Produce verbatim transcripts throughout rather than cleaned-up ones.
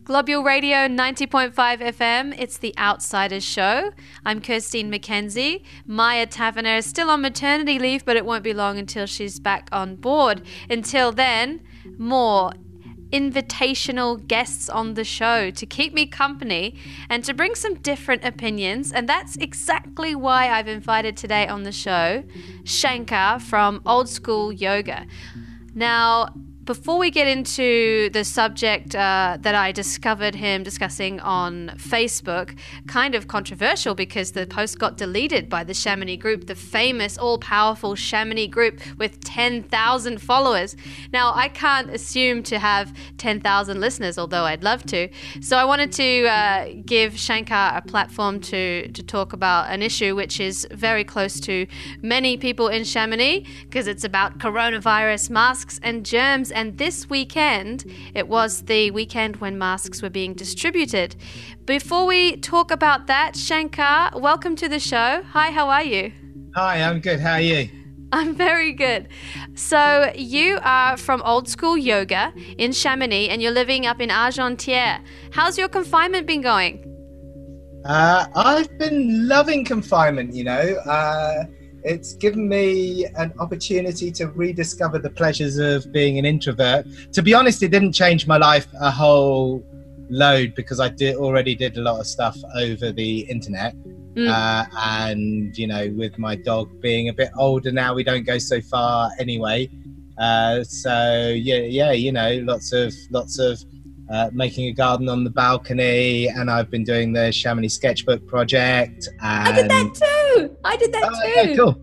Globule Radio ninety point five F M, it's The Outsiders Show. I'm Kirstine McKenzie. Maya Taverner is still on maternity leave, but it won't be long until she's back on board. Until then, more invitational guests on the show to keep me company and to bring some different opinions. And that's exactly why I've invited today on the show Shankar from Old School Yoga. Now, before we get into the subject uh, that I discovered him discussing on Facebook, kind of controversial because the post got deleted by the Chamonix group, the famous all-powerful Chamonix group with ten thousand followers. Now, I can't assume to have ten thousand listeners, although I'd love to. So I wanted to uh, give Shankar a platform to, to talk about an issue which is very close to many people in Chamonix because it's about coronavirus, masks and germs. And this weekend, it was the weekend when masks were being distributed. Before we talk about that, Shankar, welcome to the show. Hi, how are you? Hi, I'm good. How are you? I'm very good. So you are from Old School Yoga in Chamonix and you're living up in Argentière. How's your confinement been going? Uh, I've been loving confinement, you know. Uh, It's given me an opportunity to rediscover the pleasures of being an introvert. To be honest, it didn't change my life a whole load because I did already did a lot of stuff over the internet. Mm. Uh, and, you know, with my dog being a bit older now, we don't go so far anyway. Uh, so, yeah, yeah, you know, lots of, lots of uh, making a garden on the balcony. And I've been doing the Chamonix Sketchbook project. And... I did that too. I did that oh, too. Yeah, cool.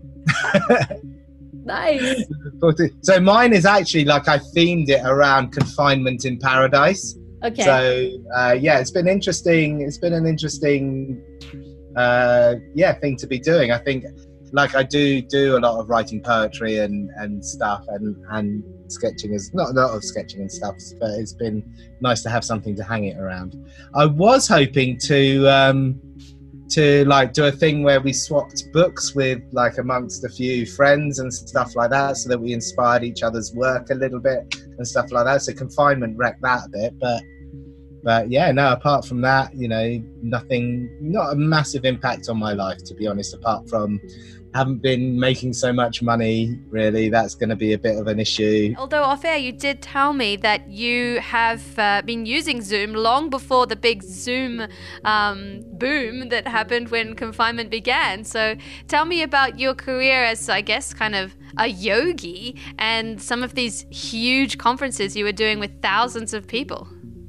Nice. So mine is actually like I themed it around confinement in paradise. Okay. So uh, yeah, it's been interesting. It's been an interesting, uh, yeah, thing to be doing. I think, like I do do a lot of writing poetry and, and stuff, and and sketching is not a lot of sketching and stuff, but it's been nice to have something to hang it around. I was hoping to. Um, to like do a thing where we swapped books with like amongst a few friends and stuff like that so that we inspired each other's work a little bit and stuff like that. So confinement wrecked that a bit, but but yeah, no, apart from that, you know, nothing, not a massive impact on my life, to be honest, apart from haven't been making so much money, really. That's going to be a bit of an issue. Although off air, you did tell me that you have uh, been using Zoom long before the big Zoom um, boom that happened when confinement began. So tell me about your career as, I guess, kind of a yogi and some of these huge conferences you were doing with thousands of people.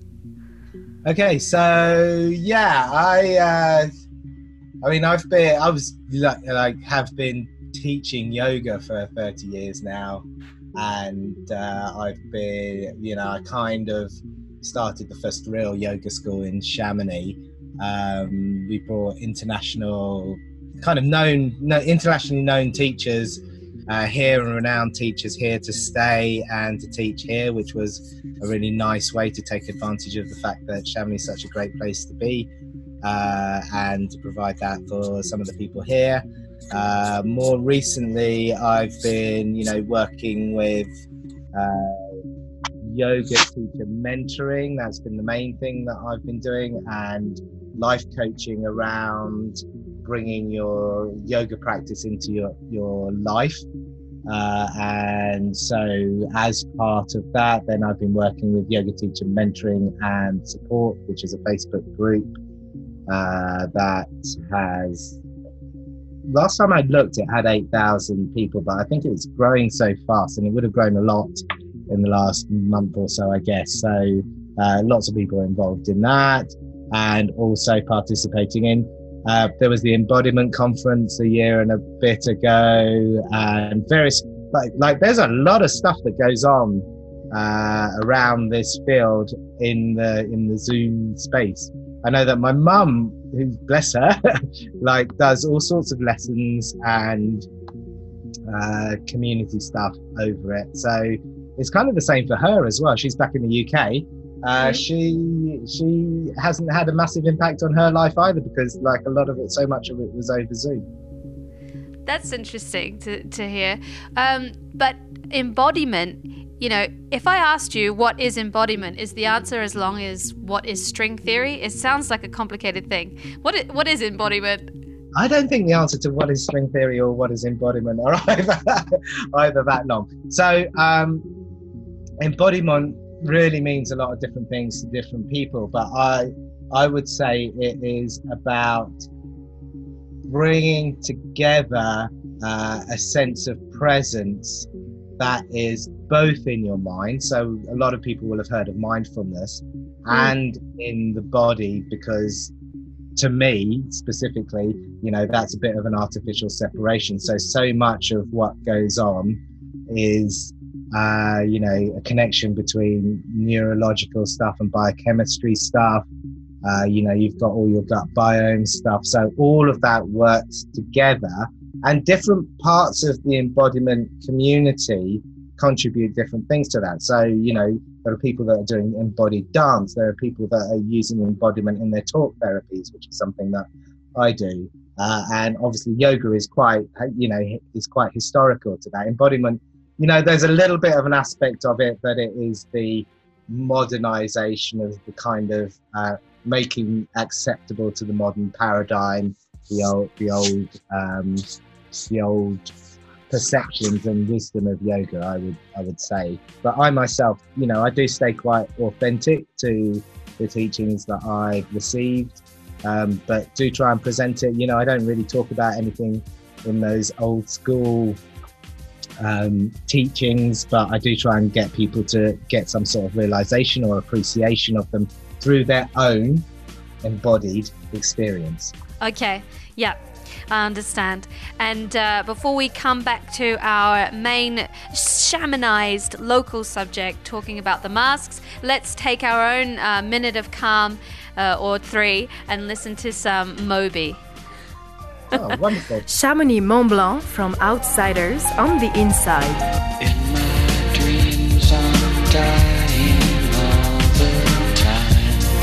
Okay, so yeah, I... Uh, I mean, I've been, I was like, like have been teaching yoga for thirty years now. And uh, I've been, you know, I kind of started the first real yoga school in Chamonix. Um, we brought international, kind of known, no, internationally known teachers uh, here and renowned teachers here to stay and to teach here, which was a really nice way to take advantage of the fact that Chamonix is such a great place to be. Uh, and to provide that for some of the people here. Uh, more recently, I've been, you know, working with uh, yoga teacher mentoring. That's been the main thing that I've been doing, and life coaching around bringing your yoga practice into your, your life. Uh, and so as part of that, then I've been working with Yoga Teacher Mentoring and Support, which is a Facebook group Uh, that has, last time I looked, it had eight thousand people, but I think it was growing so fast, and it would have grown a lot in the last month or so, I guess. So uh, lots of people involved in that, and also participating in, uh, there was the Embodiment Conference a year and a bit ago, and various, like, like there's a lot of stuff that goes on uh, around this field in the in the Zoom space. I know that my mum, who bless her, like does all sorts of lessons and uh, community stuff over it. So it's kind of the same for her as well. She's back in the U K. Uh, she she hasn't had a massive impact on her life either, because like a lot of it, so much of it was over Zoom. That's interesting to, to hear. Um, but embodiment, you know, if I asked you what is embodiment, is the answer as long as what is string theory? It sounds like a complicated thing. What is, what is embodiment? I don't think the answer to what is string theory or what is embodiment are either, either that long. So um, embodiment really means a lot of different things to different people, but I I would say it is about bringing together uh, a sense of presence that is both in your mind. So a lot of people will have heard of mindfulness, mm. and in the body, because to me specifically, you know, that's a bit of an artificial separation. So, so much of what goes on is, uh, you know, a connection between neurological stuff and biochemistry stuff. Uh, you know, you've got all your gut biome stuff. So all of that works together, and different parts of the embodiment community contribute different things to that. So, you know, there are people that are doing embodied dance. There are people that are using embodiment in their talk therapies, which is something that I do. Uh, and obviously yoga is quite, you know, is quite historical to that. Embodiment, you know, there's a little bit of an aspect of it that it is the modernization of the kind of uh, making acceptable to the modern paradigm, the old, the old, um, the old perceptions and wisdom of yoga, I would I would say. But I myself, you know, I do stay quite authentic to the teachings that I've received, um, but do try and present it. You know, I don't really talk about anything in those old school um, teachings, but I do try and get people to get some sort of realization or appreciation of them through their own embodied experience. Okay, yeah. I understand. And uh, before we come back to our main shamanized local subject, talking about the masks, let's take our own uh, minute of calm uh, or three and listen to some Moby. Oh, wonderful. Chamonix Mont Blanc from Outsiders on the Inside. In my dreams I'm dying all the time.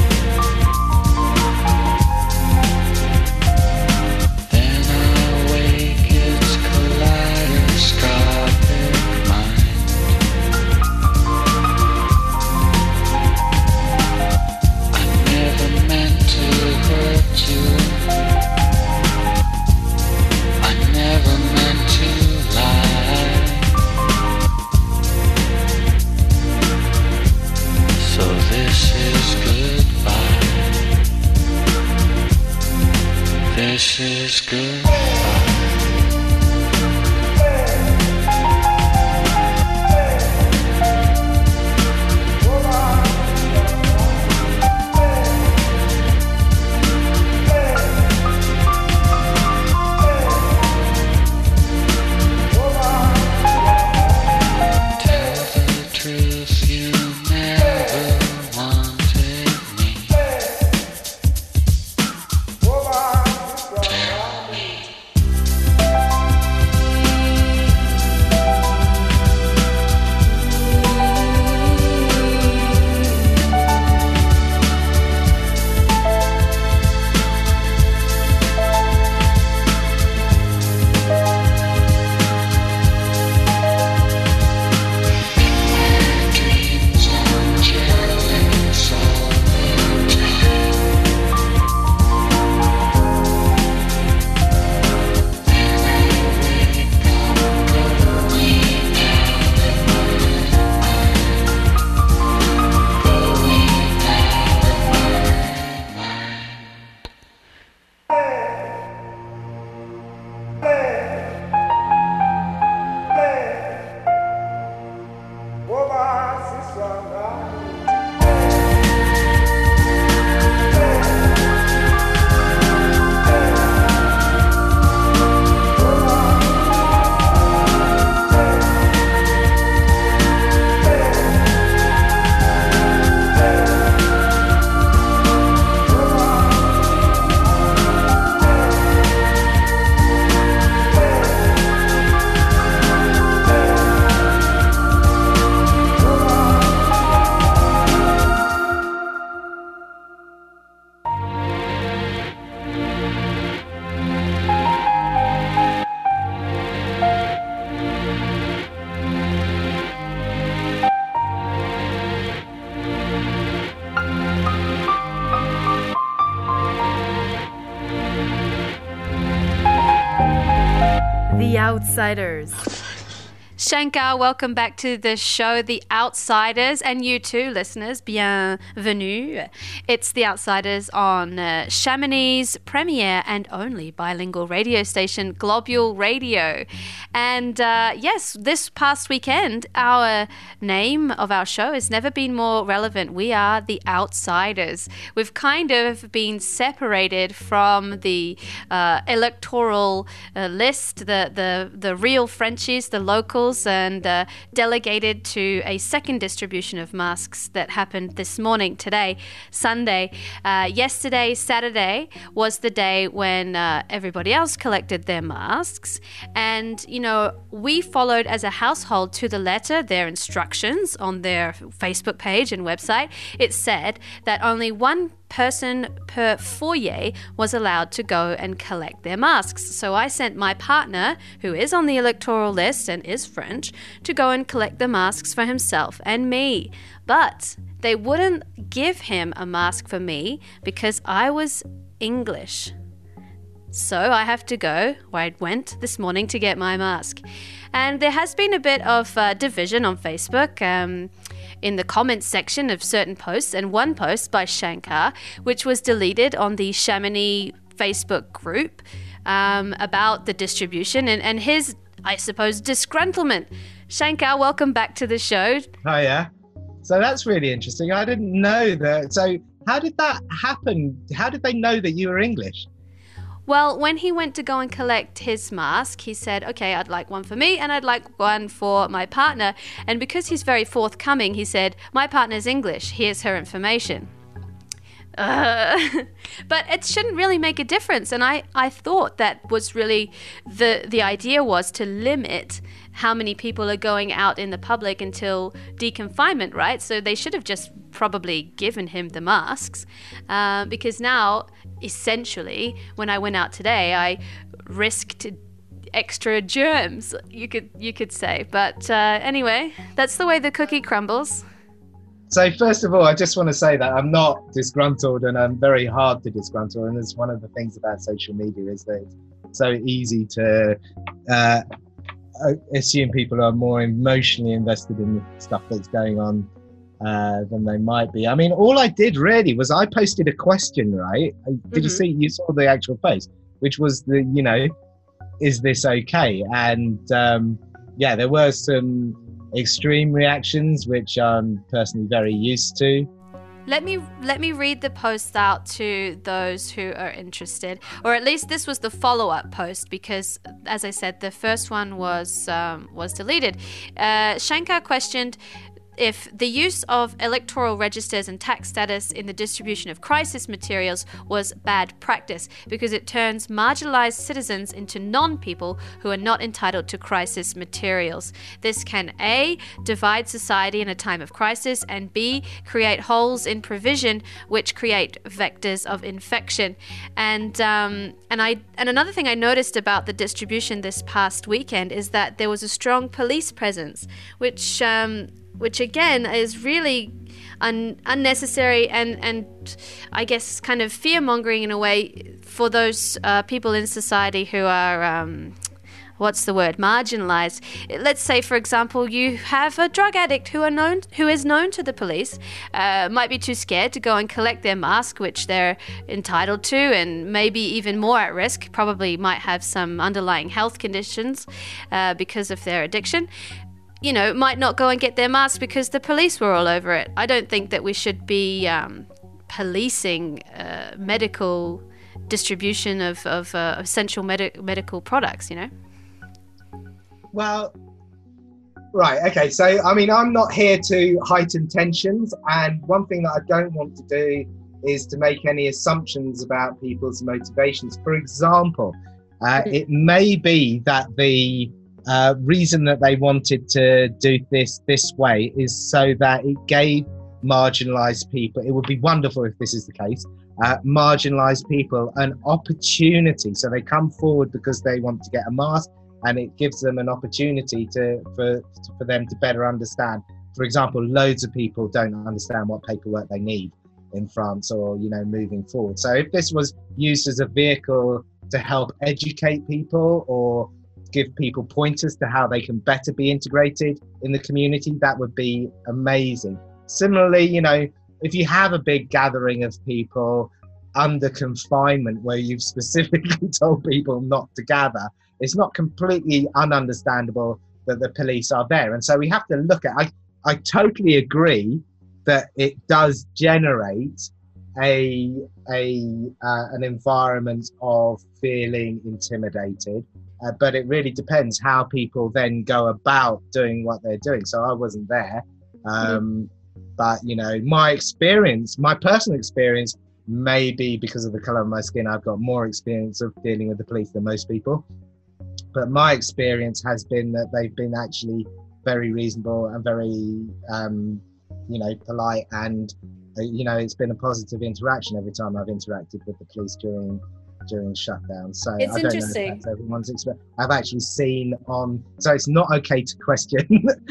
Then I wake, it's kaleidoscopic mind. I never meant to hurt you. Never meant to lie. So this is goodbye. This is goodbye. The Outsiders. Shankar, welcome back to the show, The Outsiders, and you too, listeners, bienvenue. It's The Outsiders on uh, Chamonix's premier and only bilingual radio station, Globule Radio. And uh, yes, this past weekend, our name of our show has never been more relevant. We are The Outsiders. We've kind of been separated from the uh, electoral uh, list, the, the, the real Frenchies, the locals, and uh, delegated to a second distribution of masks that happened this morning, today, Sunday. Uh, yesterday, Saturday, was the day when uh, everybody else collected their masks. And, you know, we followed as a household to the letter their instructions on their Facebook page and website. It said that only one person per foyer was allowed to go and collect their masks. So I sent my partner, who is on the electoral list and is French, to go and collect the masks for himself and me. But they wouldn't give him a mask for me because I was English. So I have to go where I went this morning to get my mask. And there has been a bit of uh, division on Facebook um, in the comments section of certain posts, and one post by Shankar, which was deleted on the Chamonix Facebook group um, about the distribution and, and his, I suppose, disgruntlement. Shankar, welcome back to the show. Oh, yeah. So that's really interesting. I didn't know that. So how did that happen? How did they know that you were English? Well, when he went to go and collect his mask, he said, okay, I'd like one for me and I'd like one for my partner. And because he's very forthcoming, he said, my partner's English. Here's her information. Uh, but it shouldn't really make a difference. And I, I thought that was really the the idea was to limit how many people are going out in the public until deconfinement, right? So they should have just probably given him the masks uh, because now, essentially, when I went out today, I risked extra germs, you could you could say. But uh, anyway, that's the way the cookie crumbles. So first of all, I just want to say that I'm not disgruntled, and I'm very hard to disgruntle. And it's one of the things about social media is that it's so easy to uh, assume people are more emotionally invested in the stuff that's going on uh, than they might be. I mean, all I did really was I posted a question, right? Did mm-hmm. you see, you saw the actual post, which was the, you know, is this okay? And um, yeah, there were some extreme reactions, which I'm personally very used to. Let me let me read the post out to those who are interested, or at least this was the follow-up post because, as I said, the first one was um, was deleted. Uh, Shankar questioned if the use of electoral registers and tax status in the distribution of crisis materials was bad practice because it turns marginalized citizens into non-people who are not entitled to crisis materials. This can A, divide society in a time of crisis, and B, create holes in provision which create vectors of infection. And um, and I and another thing I noticed about the distribution this past weekend is that there was a strong police presence, which um, which again is really un- unnecessary and, and I guess kind of fear-mongering in a way for those uh, people in society who are, um, what's the word, marginalized. Let's say, for example, you have a drug addict who are known, who is known to the police, uh, might be too scared to go and collect their mask, which they're entitled to, and maybe even more at risk, probably might have some underlying health conditions uh, because of their addiction. You know, might not go and get their mask because the police were all over it. I don't think that we should be um, policing uh, medical distribution of, of uh, essential med- medical products, you know? Well, right, okay. So, I mean, I'm not here to heighten tensions. And one thing that I don't want to do is to make any assumptions about people's motivations. For example, uh, it may be that the Uh, reason that they wanted to do this this way is so that it gave marginalized people, it would be wonderful if this is the case, uh, marginalized people an opportunity. So they come forward because they want to get a mask, and it gives them an opportunity to for for them to better understand. For example, loads of people don't understand what paperwork they need in France, or, you know, moving forward. So if this was used as a vehicle to help educate people, or give people pointers to how they can better be integrated in the community, that would be amazing. Similarly, you know, if you have a big gathering of people under confinement where you've specifically told people not to gather, it's not completely ununderstandable that the police are there. And so we have to look at, I, I totally agree that it does generate a, a uh, an environment of feeling intimidated, uh, but it really depends how people then go about doing what they're doing. So I wasn't there, um, but you know, my experience, my personal experience, maybe because of the color of my skin, I've got more experience of dealing with the police than most people. But my experience has been that they've been actually very reasonable and very, um, you know, polite, and uh, you know, it's been a positive interaction every time I've interacted with the police during during shutdown. So It's I don't interesting. know if that's everyone's experience. I've actually seen on, so it's not okay to question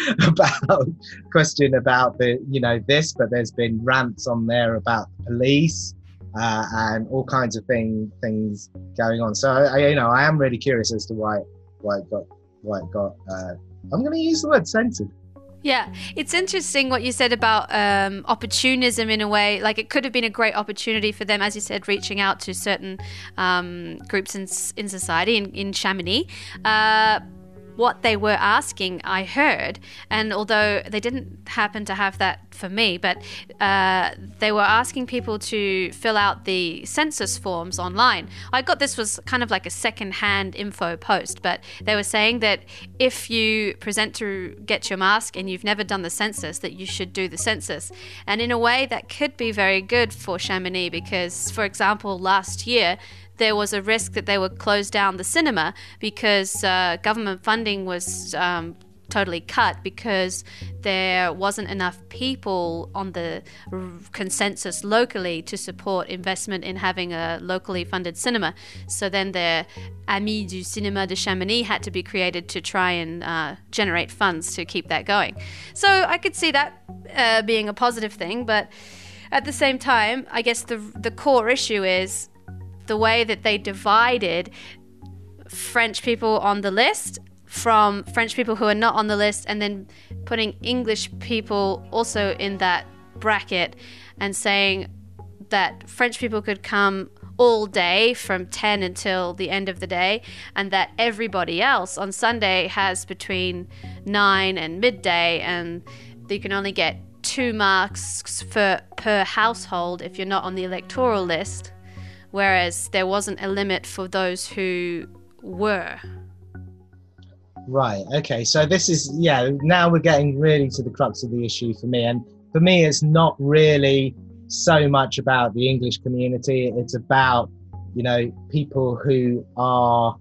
about question about the, you know, this, but there's been rants on there about the police. Uh, and all kinds of thing, things going on. So I, you know, I am really curious as to why, why it got, why it got. Uh, I'm going to use the word censored. Yeah, it's interesting what you said about um, opportunism in a way. Like, it could have been a great opportunity for them, as you said, reaching out to certain um, groups in in society in, in Chamonix. Uh, what they were asking, I heard, and although they didn't happen to have that for me, but uh, they were asking people to fill out the census forms online. I got this was kind of like a second-hand info post, but they were saying that if you present to get your mask and you've never done the census, that you should do the census. And in a way, that could be very good for Chamonix because, for example, last year, there was a risk that they would close down the cinema because uh, government funding was um, totally cut because there wasn't enough people on the r- consensus locally to support investment in having a locally funded cinema. So then the Amis du Cinéma de Chamonix had to be created to try and uh, generate funds to keep that going. So I could see that uh, being a positive thing, but at the same time, I guess the the core issue is the way that they divided French people on the list from French people who are not on the list, and then putting English people also in that bracket and saying that French people could come all day from ten until the end of the day, and that everybody else on Sunday has between nine and midday, and you can only get two marks for, per household if you're not on the electoral list. Whereas there wasn't a limit for those who were. Right, okay, so this is, yeah, now we're getting really to the crux of the issue for me. And for me, it's not really so much about the English community. It's about, you know, people who are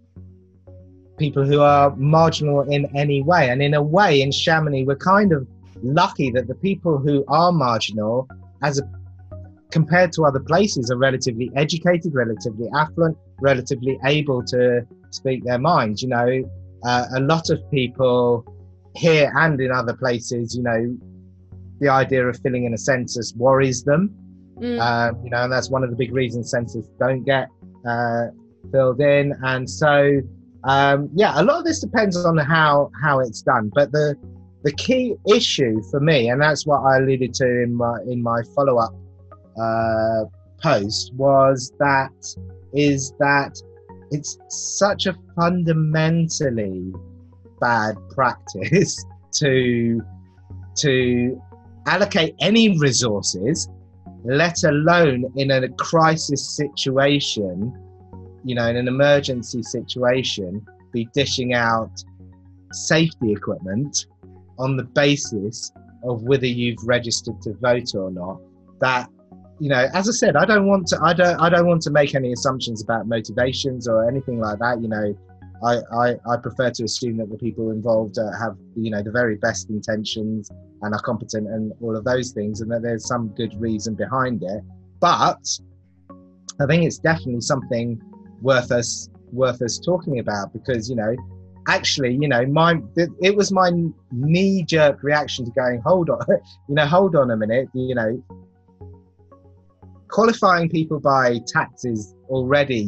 people who are marginal in any way. And in a way, in Chamonix, we're kind of lucky that the people who are marginal, as a compared to other places, are relatively educated, relatively affluent, relatively able to speak their minds. You know, uh, a lot of people here and in other places, you know, the idea of filling in a census worries them. Mm. Uh, you know, and that's one of the big reasons census don't get uh, filled in. And so, um, yeah, a lot of this depends on how how it's done. But the the key issue for me, and that's what I alluded to in my in my follow-up uh post, was that is that it's such a fundamentally bad practice to to allocate any resources, let alone in a crisis situation, you know, in an emergency situation, be dishing out safety equipment on the basis of whether you've registered to vote or not. That, you know, as I said, I don't want to, I don't, I don't want to make any assumptions about motivations or anything like that. You know, I, I, I prefer to assume that the people involved uh, have, you know, the very best intentions and are competent and all of those things, and that there's some good reason behind it. But I think it's definitely something worth us, worth us talking about, because, you know, actually, you know, my, it was my knee-jerk reaction to going, hold on, you know, hold on a minute, you know, qualifying people by taxes already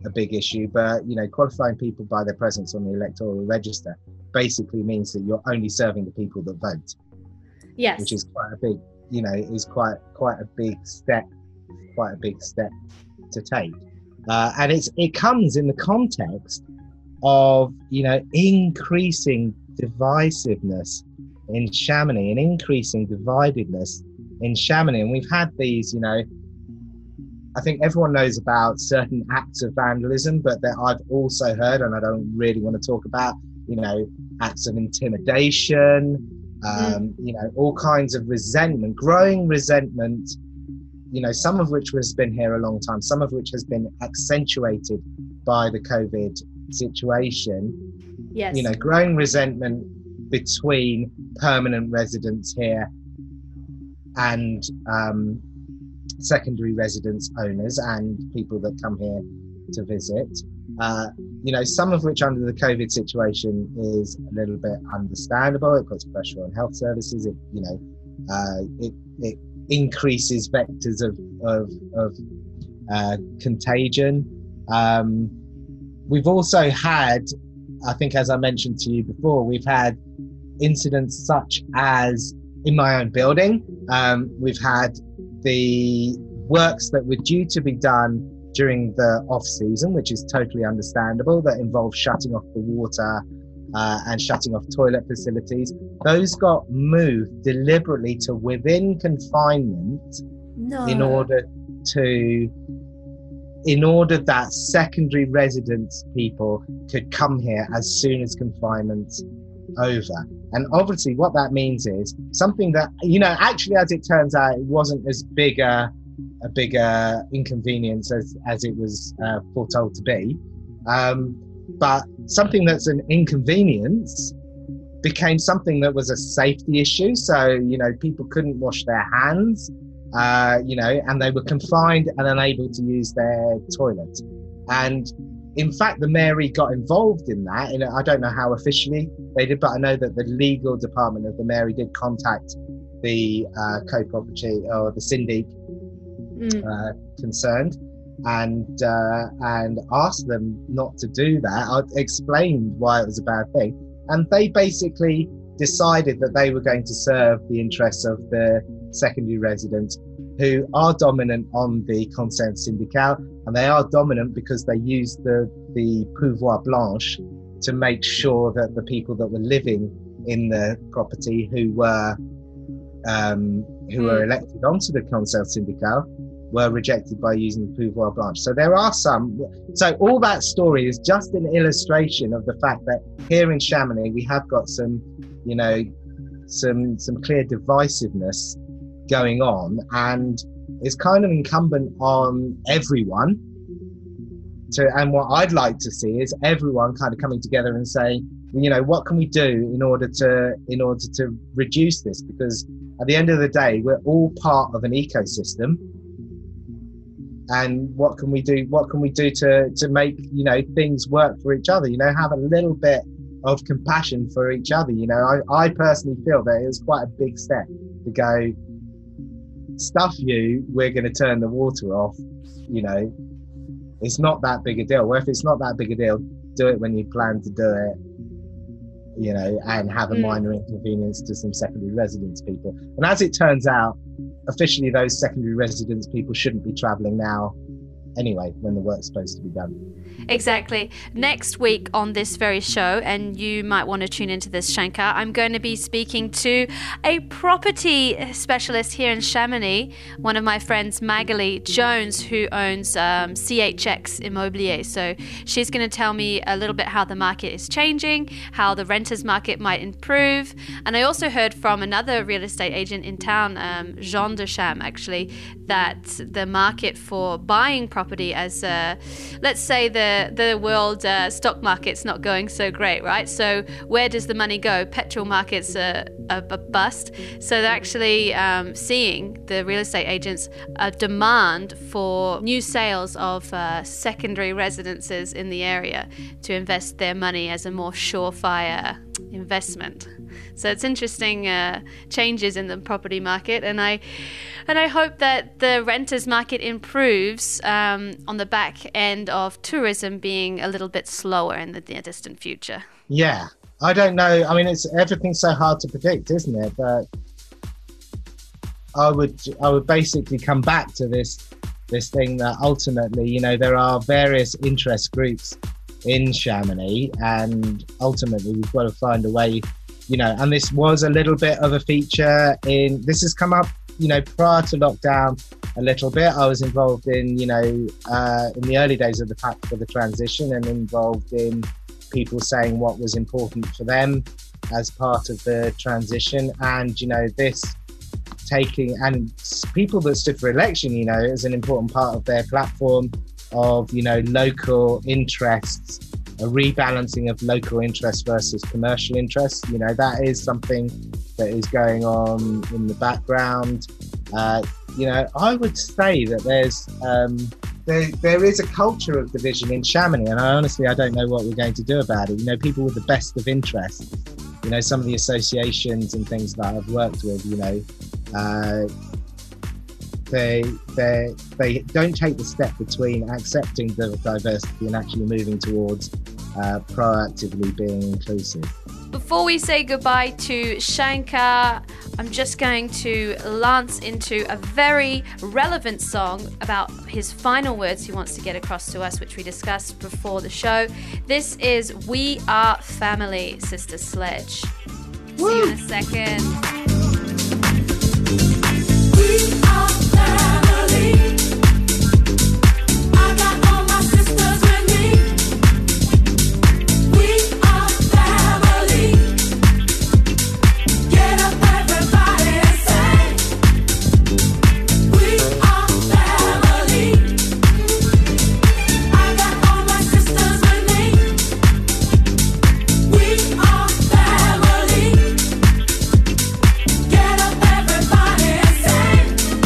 a big issue, but you know, qualifying people by their presence on the electoral register basically means that you're only serving the people that vote. Yes. Which is quite a big, you know, is quite quite a big step, quite a big step to take. Uh, and it's it comes in the context of, you know, increasing divisiveness in Chamonix and increasing dividedness in Chamonix. And we've had these, you know, I think everyone knows about certain acts of vandalism, but that I've also heard, and I don't really want to talk about, you know, acts of intimidation, um, mm. you know, all kinds of resentment, growing resentment, you know, some of which has been here a long time, some of which has been accentuated by the COVID situation. Yes. You know, growing resentment between permanent residents here and um, secondary residence owners and people that come here to visit. Uh, you know, some of which under the COVID situation is a little bit understandable. It puts pressure on health services. It, you know, uh, it, it increases vectors of, of, of uh, contagion. Um, we've also had, I think, as I mentioned to you before, we've had incidents such as in my own building. Um, we've had the works that were due to be done during the off season, which is totally understandable, that involve shutting off the water uh, and shutting off toilet facilities. Those got moved deliberately to within confinement no. in order to in order that secondary residence people could come here as soon as confinement's over. And obviously what that means is something that, you know, actually, as it turns out, it wasn't as big a, a bigger inconvenience as, as it was uh, foretold to be. Um, but something that's an inconvenience became something that was a safety issue. So, you know, people couldn't wash their hands. Uh, you know, and they were confined and unable to use their toilet. And in fact, the Mairie got involved in that. And I don't know how officially they did, but I know that the legal department of the Mairie did contact the uh, co-property or the syndic mm. uh, concerned and uh, and asked them not to do that. I explained why it was a bad thing. And they basically decided that they were going to serve the interests of the secondary residents who are dominant on the Conseil syndical, and they are dominant because they use the, the pouvoir blanche to make sure that the people that were living in the property who were um, who were elected onto the Conseil syndical were rejected by using the pouvoir blanche. So there are some, so all that story is just an illustration of the fact that here in Chamonix we have got some, you know, some some clear divisiveness going on, and it's kind of incumbent on everyone to, and what I'd like to see is everyone kind of coming together and saying, you know, what can we do in order to in order to reduce this? Because at the end of the day, we're all part of an ecosystem, and what can we do? What can we do to to make, you know, things work for each other? You know, have a little bit of compassion for each other. You know, I, I personally feel that it was quite a big step to go, stuff you, we're going to turn the water off. You know, it's not that big a deal. Well, if it's not that big a deal, do it when you plan to do it, you know, and have a mm. minor inconvenience to some secondary residence people. And as it turns out, officially those secondary residence people shouldn't be travelling now anyway when the work's supposed to be done. Exactly. Next week on this very show, and you might want to tune into this, Shankar, I'm going to be speaking to a property specialist here in Chamonix, one of my friends, Magali Jones, who owns um, C H X Immobilier. So she's going to tell me a little bit how the market is changing, how the renters market might improve. And I also heard from another real estate agent in town, um, Jean Deschamps, actually, that the market for buying property as, uh, let's say, the the world uh, stock market's not going so great, right? So where does the money go? Petrol market's a, a, a bust. So they're actually um, seeing, the real estate agents, a demand for new sales of uh, secondary residences in the area to invest their money as a more surefire investment. So it's interesting uh, changes in the property market, and I and I hope that the renters market improves um, on the back end of tourism being a little bit slower in the near distant future. Yeah, I don't know. I mean, it's everything's so hard to predict, isn't it? But I would I would basically come back to this this thing that ultimately, you know, there are various interest groups in Chamonix, and ultimately we've got to find a way, you know, and this was a little bit of a feature in, this has come up, you know, prior to lockdown a little bit. I was involved in, you know, uh, in the early days of the Pact for the Transition, and involved in people saying what was important for them as part of the transition. And, you know, this taking, and people that stood for election, you know, is an important part of their platform of, you know, local interests, a rebalancing of local interests versus commercial interests. You know, that is something that is going on in the background. Uh, you know, I would say that there's um, there there is a culture of division in Chamonix, and I honestly I don't know what we're going to do about it. You know, people with the best of interests. You know, some of the associations and things that I've worked with, you know, uh, they they they don't take the step between accepting the diversity and actually moving towards uh, proactively being inclusive. Before we say goodbye to Shankar, I'm just going to lance into a very relevant song about his final words he wants to get across to us, which we discussed before the show. This is We Are Family, Sister Sledge. Woo! See you in a second. We are family. I got all my sisters with me. We are family. Get up, everybody, and say, we are family. I got all my sisters with me. We are family. Get up, everybody, and say,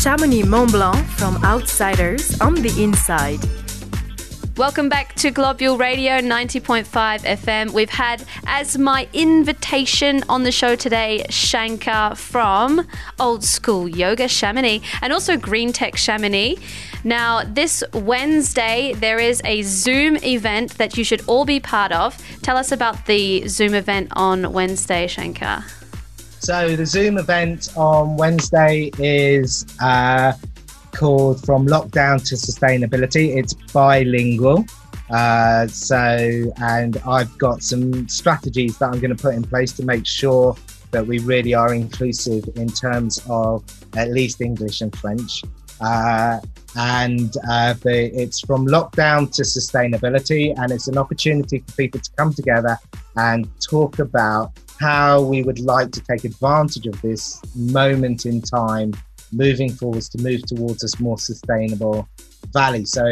Chamonix Mont Blanc from Outsiders on the Inside. Welcome back to Globule Radio ninety point five F M. We've had as my invitation on the show today Shankar from Old School Yoga Chamonix and also Green Tech Chamonix. Now, this Wednesday, there is a Zoom event that you should all be part of. Tell us about the Zoom event on Wednesday, Shankar. So the Zoom event on Wednesday is uh, called From Lockdown to Sustainability. It's bilingual. Uh, so, and I've got some strategies that I'm going to put in place to make sure that we really are inclusive in terms of at least English and French. Uh, and uh, the, it's From Lockdown to Sustainability, and it's an opportunity for people to come together and talk about how we would like to take advantage of this moment in time moving forwards to move towards a more sustainable valley. So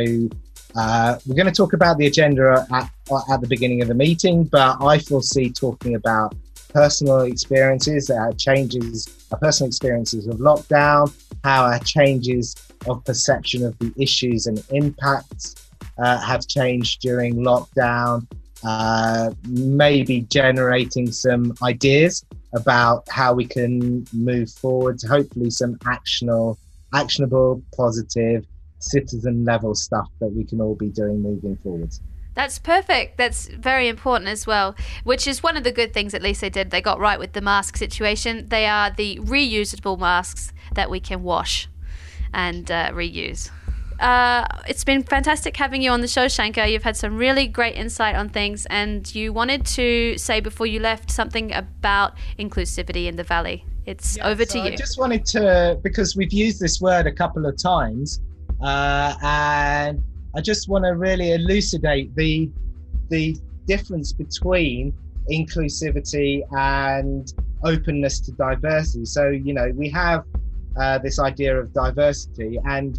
uh, we're going to talk about the agenda at, at the beginning of the meeting, but I foresee talking about personal experiences, our changes, our personal experiences of lockdown, how our changes of perception of the issues and impacts uh, have changed during lockdown, uh, maybe generating some ideas about how we can move forward, hopefully some actionable, actionable, positive, citizen level stuff that we can all be doing moving forward. That's perfect. That's very important as well, which is one of the good things at least they did. They got right with the mask situation. They are the reusable masks that we can wash and uh, reuse. Uh, it's been fantastic having you on the show, Shankar. You've had some really great insight on things, and you wanted to say before you left something about inclusivity in the Valley. It's Yeah, over so to you. I just wanted to, because we've used this word a couple of times, uh, and I just want to really elucidate the the difference between inclusivity and openness to diversity. So, you know, we have uh, this idea of diversity, and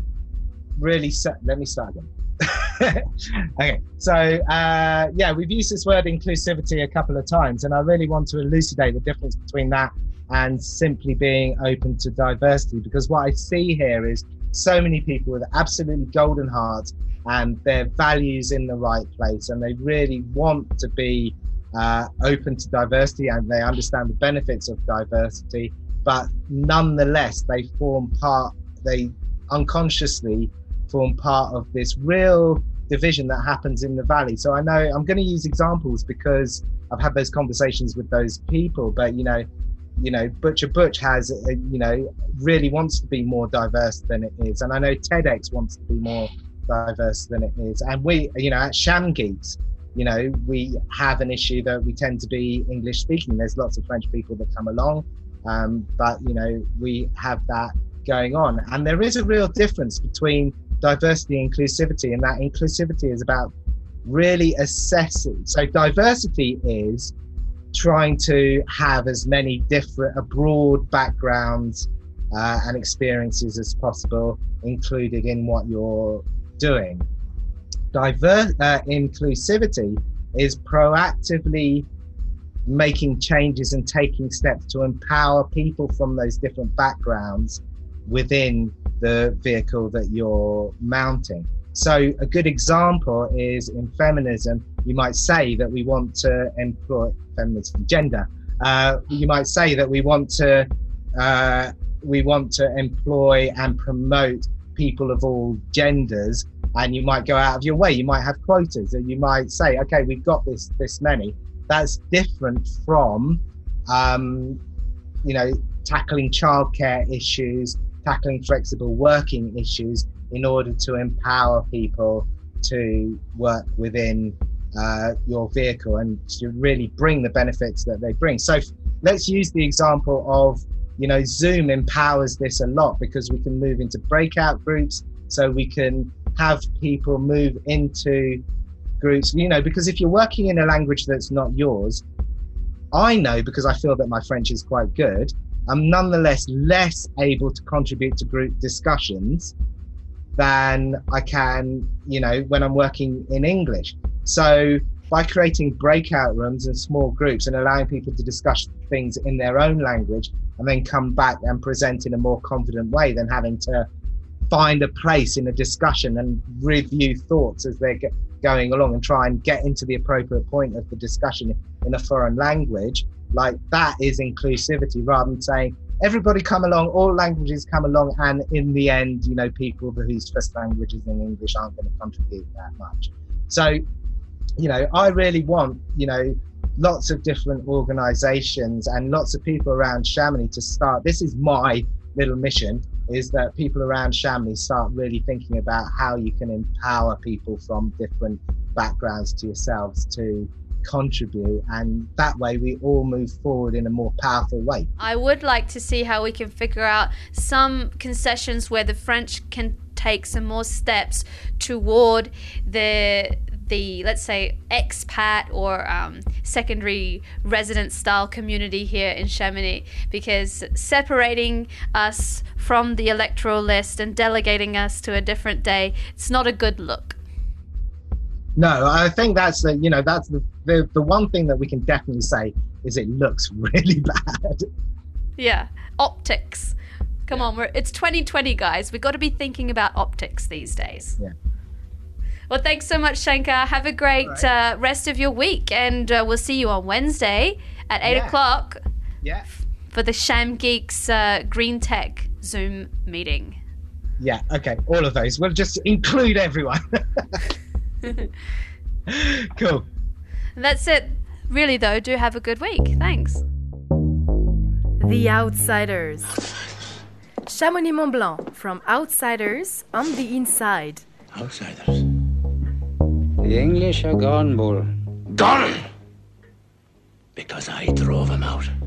really, so, let me start again. Okay, so uh, yeah, we've used this word inclusivity a couple of times, and I really want to elucidate the difference between that and simply being open to diversity, because what I see here is so many people with absolutely golden hearts and their values in the right place, and they really want to be uh, open to diversity, and they understand the benefits of diversity, but nonetheless they form part, they unconsciously form part of this real division that happens in the Valley. So I know I'm going to use examples because I've had those conversations with those people, but you know, you know, Butcher Butch has, uh, you know, really wants to be more diverse than it is. And I know TEDx wants to be more diverse than it is. And we, you know, at Sham Geeks, you know, we have an issue that we tend to be English speaking. There's lots of French people that come along, um, but, you know, we have that going on. And there is a real difference between diversity and inclusivity, and that inclusivity is about really assessing. So diversity is trying to have as many different, a broad backgrounds uh, and experiences as possible included in what you're doing. Diverse uh, inclusivity is proactively making changes and taking steps to empower people from those different backgrounds within the vehicle that you're mounting. So a good example is in feminism, you might say that we want to employ feminism, gender. Uh, you might say that we want to uh, we want to employ and promote people of all genders, and you might go out of your way. You might have quotas, and you might say, okay, we've got this this many. That's different from, um, you know, tackling childcare issues, tackling flexible working issues in order to empower people to work within uh, your vehicle and to really bring the benefits that they bring. So let's use the example of, you know, Zoom empowers this a lot because we can move into breakout groups, so we can have people move into groups, you know, because if you're working in a language that's not yours, I know, because I feel that my French is quite good, I'm nonetheless less able to contribute to group discussions than I can, you know, when I'm working in English. So by creating breakout rooms and small groups and allowing people to discuss things in their own language and then come back and present in a more confident way than having to find a place in a discussion and review thoughts as they're going along and try and get into the appropriate point of the discussion in a foreign language. Like, that is inclusivity, rather than saying everybody come along, all languages come along, and in the end, you know, people whose first language is in English aren't going to contribute that much. So, you know, I really want, you know, lots of different organizations and lots of people around Chamonix to start. This is my little mission, is that people around Chamonix start really thinking about how you can empower people from different backgrounds to yourselves to contribute, and that way we all move forward in a more powerful way. I would like to see how we can figure out some concessions where the French can take some more steps toward the the let's say expat or um, secondary resident style community here in Chamonix, because separating us from the electoral list and delegating us to a different day, it's not a good look. No, I think that's the, you know, that's the, the, the one thing that we can definitely say is it looks really bad. Yeah, optics. Come on, we're, it's twenty twenty, guys. We've got to be thinking about optics these days. Yeah. Well, thanks so much, Shankar. Have a great Right. uh, rest of your week, and uh, we'll see you on Wednesday at eight Yeah. o'clock Yeah. for the Sham Geeks uh, Green Tech Zoom meeting. Yeah. Okay. All of those. We'll just include everyone. Cool. And that's it. Really, though, do have a good week. Thanks. The Outsiders. Chamonix Mont Blanc, from outsiders on the inside. Outsiders. The English are gone, Bull. Gone! Because I drove them out.